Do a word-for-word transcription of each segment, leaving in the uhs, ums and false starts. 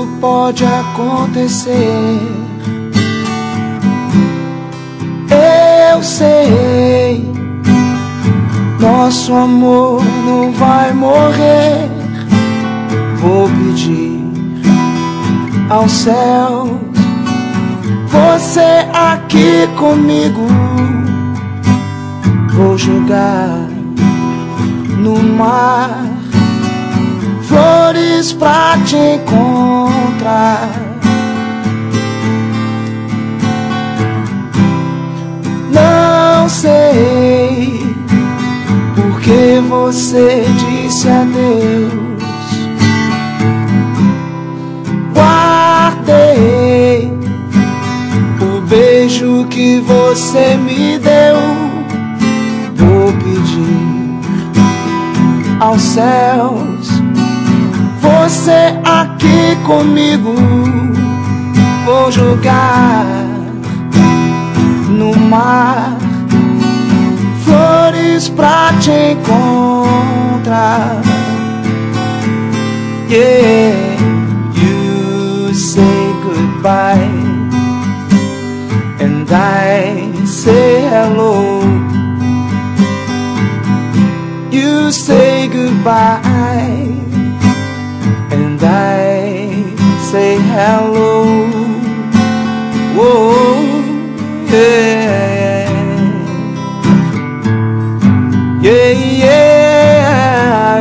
tudo pode acontecer. Eu sei, nosso amor não vai morrer. Vou pedir ao céu, você aqui comigo. Vou jogar no mar flores pra te encontrar. Não sei porque você disse adeus. Guardei o beijo que você me deu. Vou pedir aos céus, você aqui comigo. Vou jogar no mar flores pra te encontrar. Yeah, you say goodbye and I say hello. You say goodbye and I say hello. Whoa, yeah, yeah, yeah,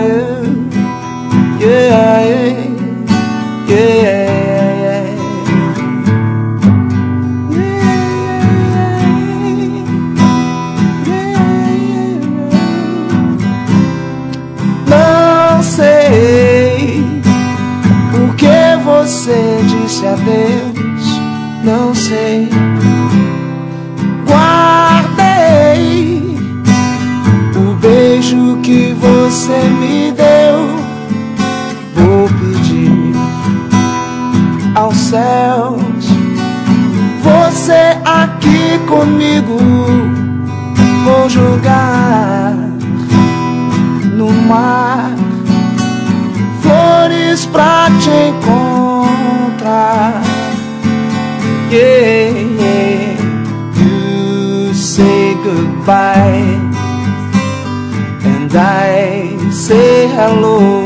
yeah, yeah. Não sei porque você disse adeus. Não sei. Guardei o beijo que você me deu. Vou pedir aos céus, você aqui comigo. Vou jogar no mar flores pra te encontrar. Yeah, yeah. You say goodbye and I say hello.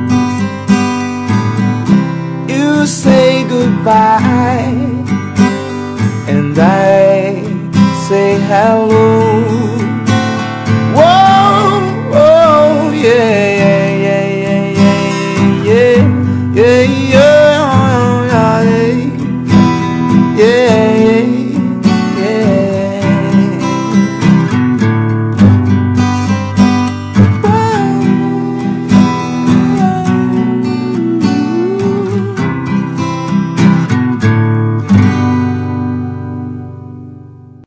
You say goodbye and I say hello.